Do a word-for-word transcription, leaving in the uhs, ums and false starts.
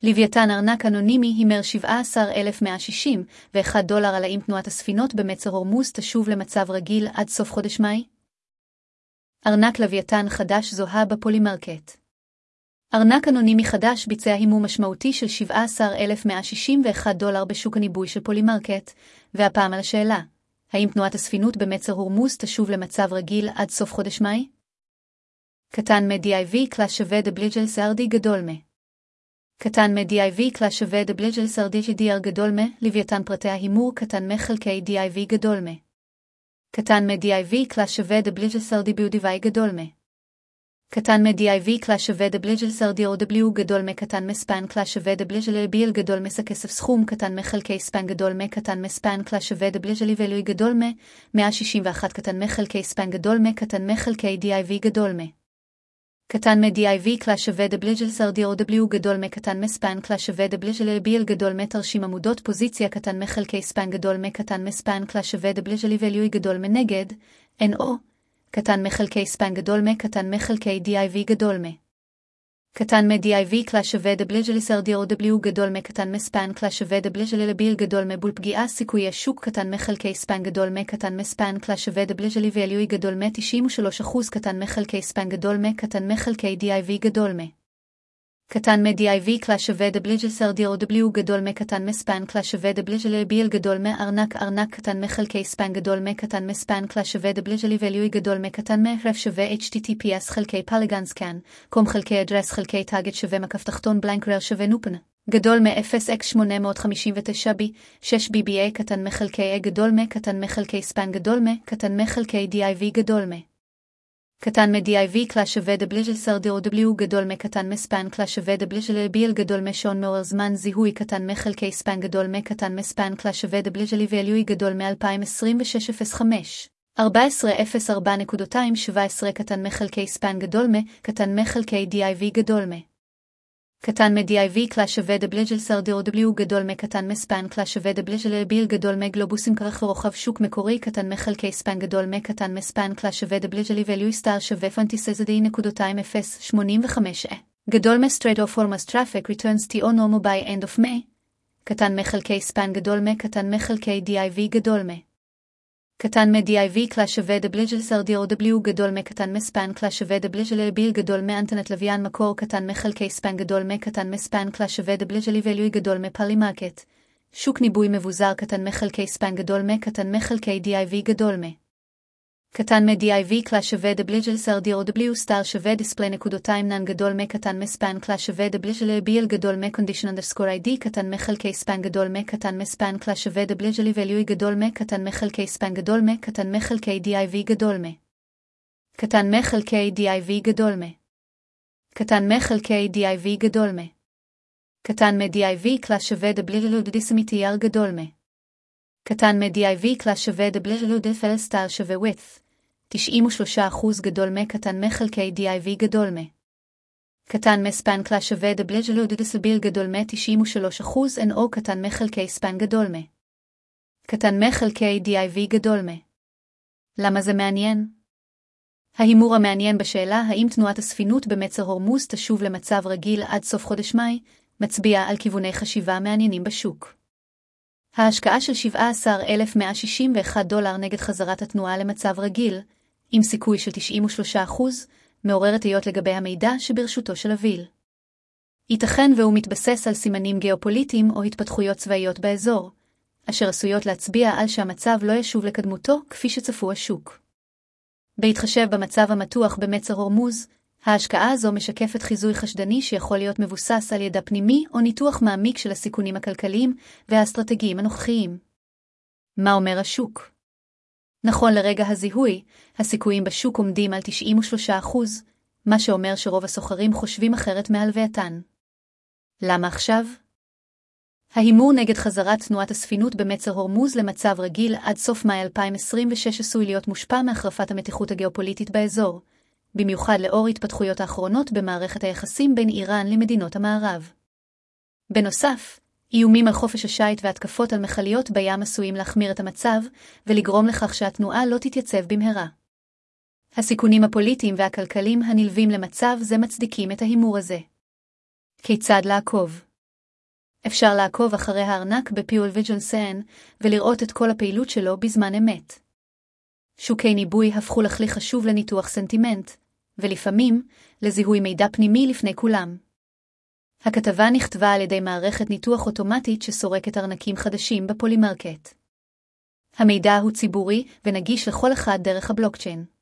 לוויתן ארנק אנונימי הימר שבעה עשר אלף מאה שישים ואחד דולר על האם תנועת הספינות במצר הורמוז תשוב למצב רגיל עד סוף חודש מאי? ארנק לוויתן חדש זוהה בפולימרקט. ארנק אנונימי חדש ביצע הימור משמעותי של שבעה עשר אלף מאה שישים ואחד דולר בשוק הניבוי של פולימרקט, והפעם על השאלה, האם תנועת הספינות במצר הורמוז תשוב למצב רגיל עד סוף חודש מאי? קטן מ-די איי וי קלאס שווה דבליג'ל סרדי גדול מ. קטן מ-די איי וי קלאס שווה דבליג'ל סרדי די אר גדול מ, לוויתן פרטי ההימור קטן מ-חלקי די איי וי גדול מ. קטן מ-די איי וי קלאס שווה דבליג'ל סרדי ביודיווי גדול מ. קטן מ-די איי וי קלאס שווה דבליג'ל סרדי או דבליו גדול מ קטן מספן קלאס שווה דבליג'ל ביל גדול מס הכסף סכום קטן מחלקי ספן גדול מ קטן מספן קלאס שווה דבליג'ל ואלוי גדול מ מאה שישים ואחת קטן מחלקי ספן גדול מ קטן מחלקי די איי וי גדול מ. קטן מ-די איי וי קלאס שווה דבליג'ל סרדי או דבליו גדול מ קטן מספן קלאס שווה דבליג'ל ביל גדול מ תרשים עמודות פוזיציה קטן מחלקי ספן גדול מ קטן מספן קלאס שווה דבליג'ל ואלוי גדול מ נגד אן או קטן מחלקי ספן גדול מ קטן מחלקי די איי וי גדול מ. קטן מ-די איי וי קלאס שווה דבליג'ל סרדי או דבליו גדול מ קטן מספן קלאס שווה דבליג'ל לביל גדול מ בול פגיעה סיכוי השוק קטן מחלקי ספן גדול מ קטן מספן קלאס שווה דבליג'ל ואלוי גדול מ תשעים ושלושה אחוז קטן מחלקי ספן גדול מ קטן מחלקי די איי וי גדול מ. קטן מ-די איי וי קלאס שווה דבליג'ל סרדי או דבליו גדול מ קטן מספן קלאס שווה דבליג'ל לביל גדול מ ארנק ארנק קטן מחלקי ספן גדול מ קטן מספן קלאס שווה דבליג'ל ואלוי גדול מ קטן מ רף שווה אייץ' טי טי פי אס חלקי פלגן סקן קום חלקי אדרס חלקי טאגט שווה מקף תחתון בלנק רר שווה נופן גדול מ אפס אקס שמונה מאות חמישים ותשע בי שש בי בי איי קטן מחלקי A גדול מ קטן מחלקי ספן גדול מ קטן מחלקי די איי וי גדול מ. קטן מ-די איי וי קלאס שווה דבליג'ל סרדי או דבליו גדול מ קטן מספן קלאס שווה דבליג'ל ביל גדול מ שעון מעורר זמן זיהוי קטן מחלקי ספן גדול מ קטן מספן קלאס שווה דבליג'ל ואלוי גדול מ-אלפיים עשרים ושש אפס חמש ארבע עשרה אפס ארבע שבע עשרה קטן מחלקי ספן גדול מ קטן מחלקי די איי וי גדול מ. קטן מ-די איי וי קלאס שווה דבליג'ל סרדי או דבליו גדול מ קטן מספן קלאס שווה דבליג'ל ביל גדול מ גלובוסים כרך ורוחב שוק מקורי קטן מחלקי ספן גדול מ קטן מספן קלאס שווה דבליג'ל ואלוי סטאר שווה פנטיסזדי נקודתיים אפס שמונים וחמש גדול מ straight of formos traffic returns to normal by end of May קטן מחלקי ספן גדול מ קטן מחלקי די איי וי גדול מ. קטן מ-די איי וי קלאס שווה דבליג'ל סרדי או דבליו גדול מ קטן מספן קלאס שווה דבליג'ל ביל גדול מ אנטנת לוויין מקור קטן מחלקי ספן גדול מ קטן מספן קלאס שווה דבליג'ל ואלוי גדול מ פולימרקט שוק ניבוי מבוזר קטן מחלקי ספן גדול מ קטן מחלקי די איי וי גדול מ. קטן מ-די איי וי קלאס שווה דבליג'ל סרדי או דבליו סטאר שווה דיספלי נקודתיים נן גדול מ קטן מספן קלאס שווה דבליג'ל ביל גדול מ condition underscore איי די קטן מחלקי ספן גדול מ קטן מספן קלאס שווה דבליג'ל ואלוי גדול מ קטן מחלקי ספן גדול מ קטן מחלקי די איי וי גדול מ. קטן מחלקי די איי וי גדול מ. קטן מחלקי די איי וי גדול מ. קטן מ-די איי וי קלאס שווה דבליג'ל דיסמיטי אר גדול מ. קטן מ-די איי וי קלאס שווה דבליג'ל דפל סטאר שווה width תשעים ושלושה אחוז גדול מ קטן מחלקי די איי וי גדול מ. קטן מספן קלאס שווה דבליג'ל דיסביל גדול מ תשעים ושלושה אחוז אן או קטן מחלקי ספן גדול מ. קטן מחלקי די איי וי גדול מ. למה זה מעניין? ההימור המעניין בשאלה האם תנועת הספינות במצר הורמוז תשוב למצב רגיל עד סוף חודש מאי מצביע על כיווני חשיבה מעניינים בשוק. ההשקעה של שבעה עשר אלף מאה שישים ואחד דולר נגד חזרת התנועה למצב רגיל, עם סיכוי של תשעים ושלושה אחוז, מעוררת תהיות לגבי המידע שברשותו של הוויל. ייתכן והוא מתבסס על סימנים גיאופוליטיים או התפתחויות צבאיות באזור, אשר עשויות להצביע על שהמצב לא ישוב לקדמותו כפי שצפו השוק. בהתחשב במצב המתוח במצר הורמוז, ההשקעה הזו משקפת חיזוי חשדני שיכול להיות מבוסס על ידע פנימי או ניתוח מעמיק של הסיכונים הכלכליים והאסטרטגיים הנוכחיים. מה אומר השוק? נכון לרגע הזיהוי, הסיכויים בשוק עומדים על תשעים ושלושה אחוז, מה שאומר שרוב הסוחרים חושבים אחרת מהלווייתן. למה עכשיו? ההימור נגד חזרת תנועת הספינות במצר הורמוז למצב רגיל עד סוף מאי אלפיים עשרים ושש עשוי להיות מושפע מהחרפת המתיחות הגיאופוליטית באזור, במיוחד לאור התפתחויות האחרונות במערכת היחסים בין איראן למדינות המערב. בנוסף, איומים על חופש השיט והתקפות על מכליות בים עשויים להחמיר את המצב ולגרום לכך שהתנועה לא תתייצב במהרה. הסיכונים הפוליטיים והכלכליים הנלווים למצב זה מצדיקים את ההימור הזה. כיצד לעקוב? אפשר לעקוב אחרי הארנק בפיול ויג'ונסן ולראות את כל הפעילות שלו בזמן אמת. שוקי ניבוי הפכו לכלי חשוב לניתוח סנטימנט, ולפעמים לזיהוי מידע פנימי לפני כולם. הכתבה נכתבה על ידי מערכת ניתוח אוטומטית שסורקת ארנקים חדשים בפולימרקט. המידע הוא ציבורי ונגיש לכל אחד דרך הבלוקצ'יין.